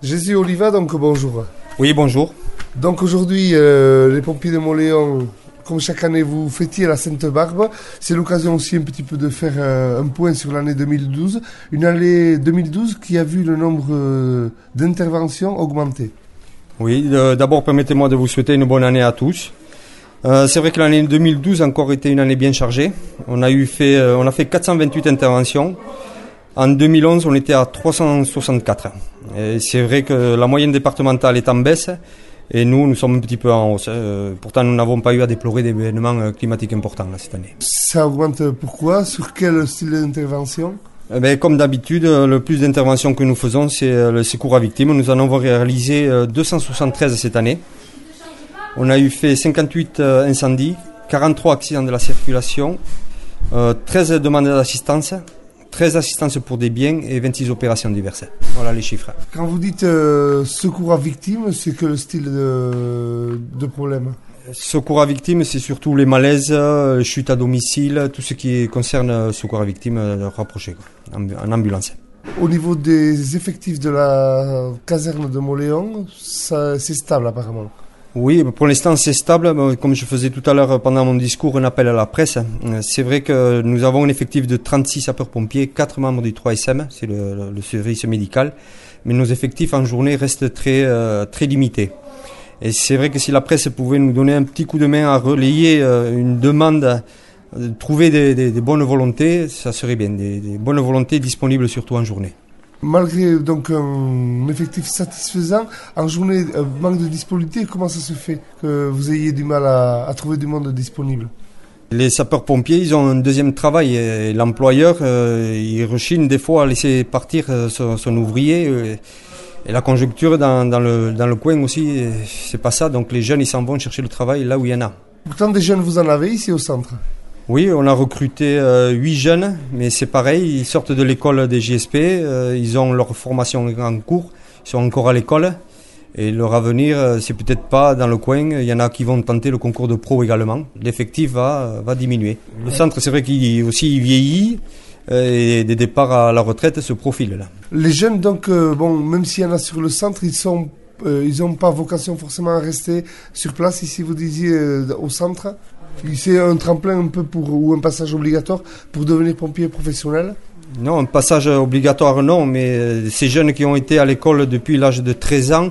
Jésus Oliva, donc bonjour. Oui, bonjour. Donc aujourd'hui, les pompiers de Mauléon, comme chaque année, vous fêtiez la Sainte-Barbe. C'est l'occasion aussi un petit peu de faire un point sur l'année 2012. Une année 2012 qui a vu le nombre d'interventions augmenter. Oui, d'abord permettez-moi de vous souhaiter une bonne année à tous. C'est vrai que l'année 2012 a encore été une année bien chargée. On a fait 428 interventions. En 2011, on était à 364. Et c'est vrai que la moyenne départementale est en baisse et nous sommes un petit peu en hausse. Pourtant, nous n'avons pas eu à déplorer d'événements climatiques importants là, cette année. Ça augmente pourquoi? Sur quel style d'intervention? Comme d'habitude, le plus d'interventions que nous faisons, c'est le secours à victimes. Nous en avons réalisé 273 cette année. On a eu fait 58 incendies, 43 accidents de la circulation, 13 demandes d'assistance, 13 assistances pour des biens et 26 opérations diverses. Voilà les chiffres. Quand vous dites secours à victimes, c'est que le style de problème? Secours à victimes, c'est surtout les malaises, chutes à domicile, tout ce qui concerne secours à victimes rapprochés, en ambulance. Au niveau des effectifs de la caserne de Mauléon, c'est stable apparemment. Oui, pour l'instant c'est stable. Comme je faisais tout à l'heure pendant mon discours, un appel à la presse. C'est vrai que nous avons un effectif de 36 sapeurs-pompiers, 4 membres du 3SM, c'est le service médical. Mais nos effectifs en journée restent très limités. Et c'est vrai que si la presse pouvait nous donner un petit coup de main à relayer une demande, trouver des bonnes volontés, ça serait bien. Des bonnes volontés disponibles surtout en journée. Malgré donc un effectif satisfaisant, en journée, manque de disponibilité, comment ça se fait que vous ayez du mal à trouver du monde disponible? Les sapeurs-pompiers, ils ont un deuxième travail. Et l'employeur, il rechigne des fois à laisser partir son ouvrier. Et la conjoncture dans le coin aussi, c'est pas ça. Donc les jeunes, ils s'en vont chercher le travail là où il y en a. Pourtant, des jeunes, vous en avez ici au centre? Oui, on a recruté 8 jeunes, mais c'est pareil, ils sortent de l'école des JSP, ils ont leur formation en cours, ils sont encore à l'école, et leur avenir, c'est peut-être pas dans le coin, il y en a qui vont tenter le concours de pro également, l'effectif va diminuer. Le centre, c'est vrai qu'il aussi vieillit, et des départs à la retraite se profilent là. Les jeunes, donc, même s'il y en a sur le centre, ils n'ont pas vocation forcément à rester sur place, ici vous disiez au centre. C'est un tremplin un peu ou un passage obligatoire pour devenir pompier professionnel? Non, un passage obligatoire non, mais ces jeunes qui ont été à l'école depuis l'âge de 13 ans,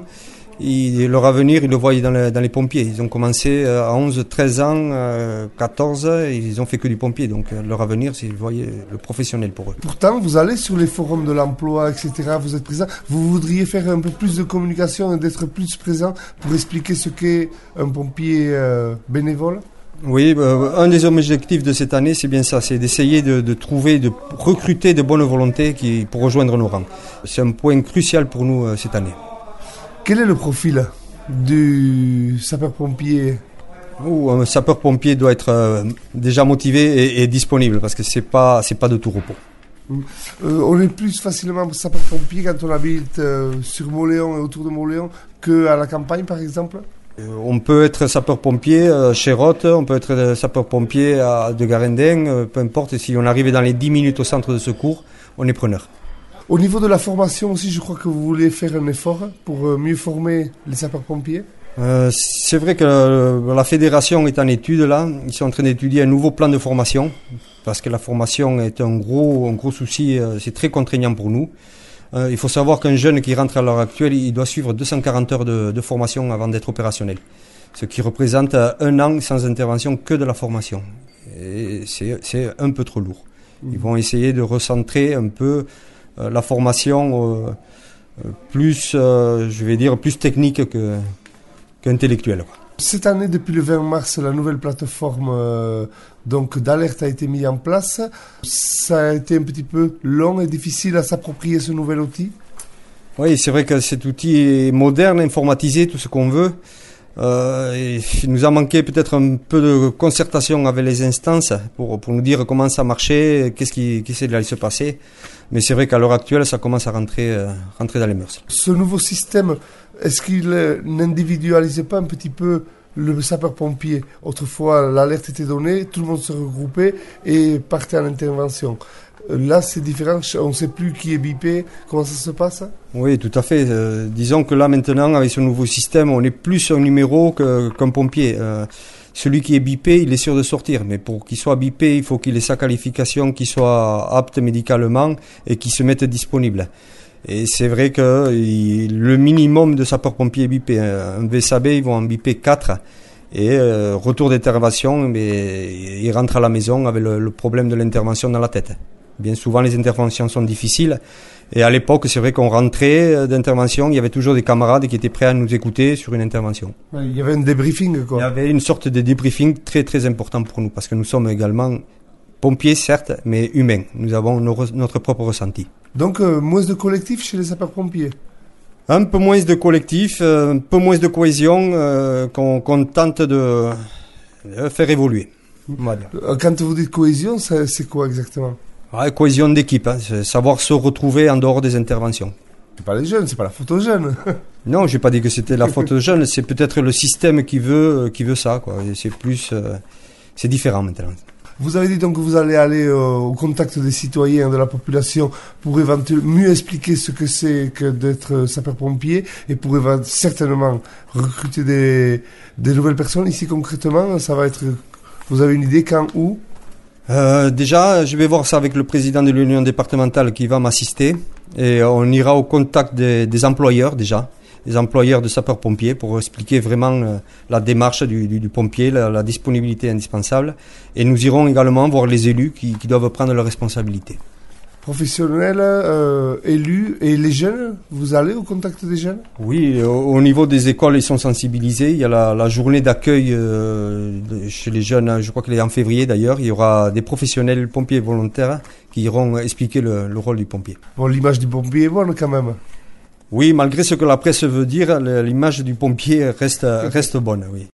leur avenir, ils le voient dans les pompiers. Ils ont commencé à 11, 13 ans, 14, ils ont fait que du pompier. Donc leur avenir, c'est le professionnel pour eux. Pourtant, vous allez sur les forums de l'emploi, etc., vous êtes présent. Vous voudriez faire un peu plus de communication et d'être plus présent pour expliquer ce qu'est un pompier bénévole? Oui, un des objectifs de cette année, c'est bien ça, c'est d'essayer de trouver, de recruter de bonnes volontés pour rejoindre nos rangs. C'est un point crucial pour nous cette année. Quel est le profil du sapeur-pompier? Un sapeur-pompier doit être déjà motivé et disponible, parce que c'est pas de tout repos. On est plus facilement sapeur-pompier quand on habite sur Mauléon et autour de Mauléon qu'à la campagne, par exemple? On peut être sapeur-pompier chez Roth, on peut être sapeur-pompier de Garendin, peu importe. Si on arrive dans les 10 minutes au centre de secours, on est preneur. Au niveau de la formation aussi, je crois que vous voulez faire un effort pour mieux former les sapeurs-pompiers? C'est vrai que la fédération est en étude là. Ils sont en train d'étudier un nouveau plan de formation parce que la formation est un gros souci. C'est très contraignant pour nous. Il faut savoir qu'un jeune qui rentre à l'heure actuelle, il doit suivre 240 heures de formation avant d'être opérationnel. Ce qui représente 1 an sans intervention que de la formation. Et c'est un peu trop lourd. Ils vont essayer de recentrer un peu la formation plus technique qu'intellectuelle. Cette année, depuis le 20 mars, la nouvelle plateforme d'alerte a été mise en place. Ça a été un petit peu long et difficile à s'approprier ce nouvel outil? Oui, c'est vrai que cet outil est moderne, informatisé, tout ce qu'on veut. Il nous a manqué peut-être un peu de concertation avec les instances pour nous dire comment ça marchait, qu'est-ce qui allait se passer. Mais c'est vrai qu'à l'heure actuelle, ça commence à rentrer dans les mœurs. Ce nouveau système, est-ce qu'il n'individualisait pas un petit peu le sapeur-pompier? Autrefois, l'alerte était donnée, tout le monde se regroupait et partait en intervention. Là, c'est différent. On ne sait plus qui est bipé. Comment ça se passe? Oui, tout à fait. Disons que là, maintenant, avec ce nouveau système, on est plus un numéro qu'un pompier. Celui qui est bipé, il est sûr de sortir. Mais pour qu'il soit bipé, il faut qu'il ait sa qualification, qu'il soit apte médicalement et qu'il se mette disponible. Et c'est vrai que le minimum de sapeurs-pompiers est bipé. Un VSAB, ils vont en biper 4. Et retour d'intervention, mais il rentre à la maison avec le problème de l'intervention dans la tête. Bien souvent, les interventions sont difficiles. Et à l'époque, c'est vrai qu'on rentrait d'intervention, il y avait toujours des camarades qui étaient prêts à nous écouter sur une intervention. Il y avait un débriefing, quoi. Il y avait une sorte de débriefing très très important pour nous, parce que nous sommes également pompiers, certes, mais humains. Nous avons notre propre ressenti. Donc, moins de collectif chez les sapeurs-pompiers? Un peu moins de collectif, un peu moins de cohésion qu'on tente de faire évoluer. On va dire. Quand vous dites cohésion, c'est quoi exactement? Cohésion d'équipe, c'est savoir se retrouver en dehors des interventions. C'est pas les jeunes, c'est pas la faute aux jeunes. Non, j'ai pas dit que c'était la faute aux jeunes, c'est peut-être le système qui veut ça, quoi. Et c'est plus, c'est différent maintenant. Vous avez dit donc que vous allez aller au contact des citoyens, de la population, pour éventuellement mieux expliquer ce que c'est que d'être sapeur-pompier et pour certainement recruter des nouvelles personnes. Ici concrètement, ça va être. Vous avez une idée quand, où? Déjà, je vais voir ça avec le président de l'union départementale qui va m'assister et on ira au contact des employeurs déjà, des employeurs de sapeurs-pompiers pour expliquer vraiment la démarche du pompier, la disponibilité indispensable. Et nous irons également voir les élus qui doivent prendre leurs responsabilités. Professionnels, élus et les jeunes, vous allez au contact des jeunes? Oui, au niveau des écoles, ils sont sensibilisés. Il y a la journée d'accueil chez les jeunes, je crois qu'elle est en février d'ailleurs. Il y aura des professionnels pompiers volontaires qui iront expliquer le rôle du pompier. Bon, l'image du pompier est bonne quand même. Oui, malgré ce que la presse veut dire, l'image du pompier reste bonne, oui.